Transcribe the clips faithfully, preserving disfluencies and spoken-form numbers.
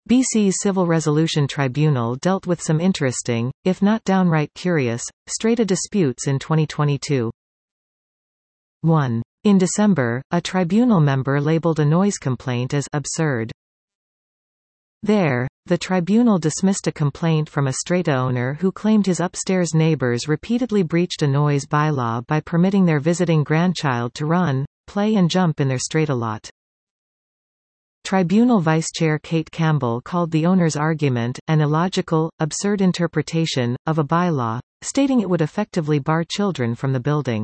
B C's Civil Resolution Tribunal dealt with some interesting, if not downright curious, strata disputes in twenty twenty-two. one. In December, a tribunal member labeled a noise complaint as absurd. There, the tribunal dismissed a complaint from a strata owner who claimed his upstairs neighbors repeatedly breached a noise bylaw by permitting their visiting grandchild to run, play and jump in their strata lot. Tribunal Vice Chair Kate Campbell called the owner's argument an illogical, absurd interpretation of a bylaw, stating it would effectively bar children from the building.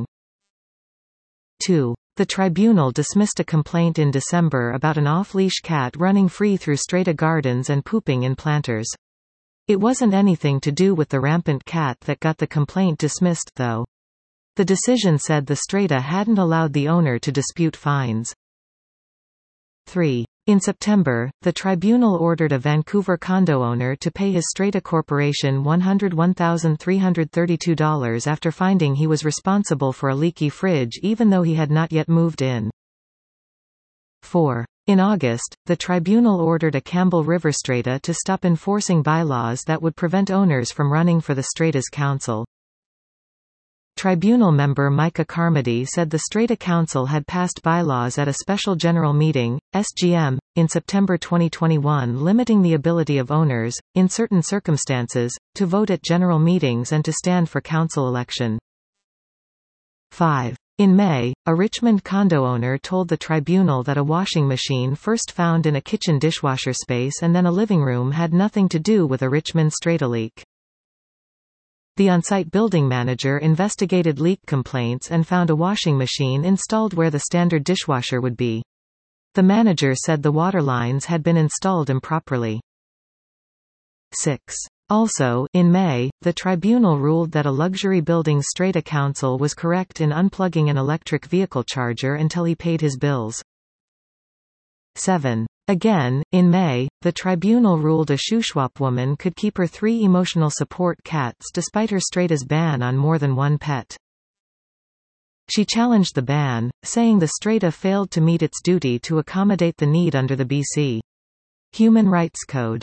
two. The tribunal dismissed a complaint in December about an off-leash cat running free through strata gardens and pooping in planters. It wasn't anything to do with the rampant cat that got the complaint dismissed, though. The decision said the strata hadn't allowed the owner to dispute fines. three. In September, the tribunal ordered a Vancouver condo owner to pay his strata corporation one hundred one thousand three hundred thirty-two dollars after finding he was responsible for a leaky fridge even though he had not yet moved in. four. In August, the tribunal ordered a Campbell River strata to stop enforcing bylaws that would prevent owners from running for the strata's council. Tribunal member Micah Carmody said the Strata Council had passed bylaws at a special general meeting, S G M, in September twenty twenty-one limiting the ability of owners, in certain circumstances, to vote at general meetings and to stand for council election. five. In May, a Richmond condo owner told the tribunal that a washing machine first found in a kitchen dishwasher space and then a living room had nothing to do with a Richmond strata leak. The on-site building manager investigated leak complaints and found a washing machine installed where the standard dishwasher would be. The manager said the water lines had been installed improperly. six. Also, in May, the tribunal ruled that a luxury building's strata council was correct in unplugging an electric vehicle charger until he paid his bills. seven. Again, in May, the tribunal ruled a Shuswap woman could keep her three emotional support cats despite her strata's ban on more than one pet. She challenged the ban, saying the strata failed to meet its duty to accommodate the need under the B C Human Rights Code.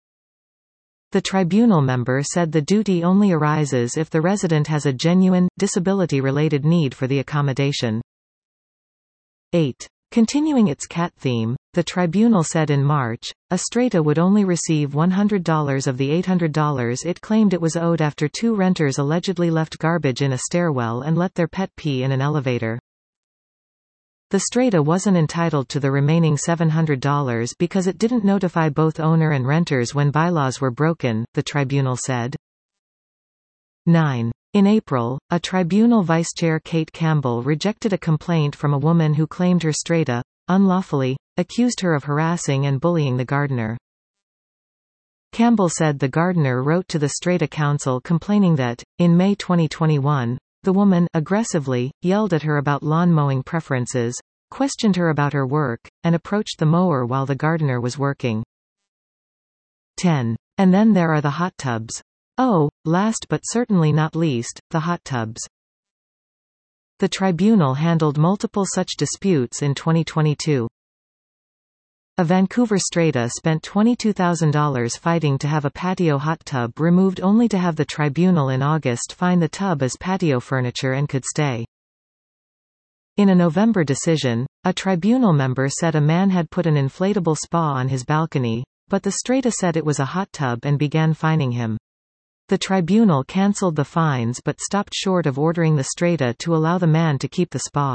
The tribunal member said the duty only arises if the resident has a genuine, disability-related need for the accommodation. eight. Continuing its cat theme, the tribunal said in March, a strata would only receive one hundred dollars of the eight hundred dollars it claimed it was owed after two renters allegedly left garbage in a stairwell and let their pet pee in an elevator. The strata wasn't entitled to the remaining seven hundred dollars because it didn't notify both owner and renters when bylaws were broken, the tribunal said. nine. In April, a tribunal vice chair Kate Campbell rejected a complaint from a woman who claimed her strata, unlawfully, accused her of harassing and bullying the gardener. Campbell said the gardener wrote to the Strata Council complaining that, in May twenty twenty-one, the woman aggressively yelled at her about lawn mowing preferences, questioned her about her work, and approached the mower while the gardener was working. ten. And then there are the hot tubs. Oh, last but certainly not least, the hot tubs. The tribunal handled multiple such disputes in twenty twenty-two. A Vancouver strata spent twenty-two thousand dollars fighting to have a patio hot tub removed only to have the tribunal in August find the tub as patio furniture and could stay. In a November decision, a tribunal member said a man had put an inflatable spa on his balcony, but the strata said it was a hot tub and began fining him. The tribunal cancelled the fines but stopped short of ordering the strata to allow the man to keep the spa.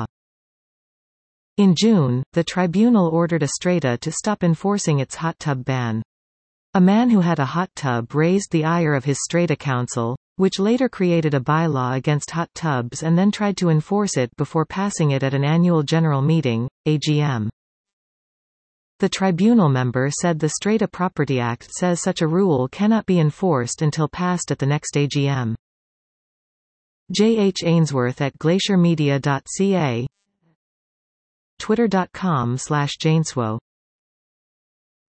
In June, the tribunal ordered a strata to stop enforcing its hot tub ban. A man who had a hot tub raised the ire of his strata council, which later created a bylaw against hot tubs and then tried to enforce it before passing it at an annual general meeting, A G M. The tribunal member said the Strata Property Act says such a rule cannot be enforced until passed at the next A G M. J H Ainsworth at glacier media dot c a, twitter dot com slash janeswo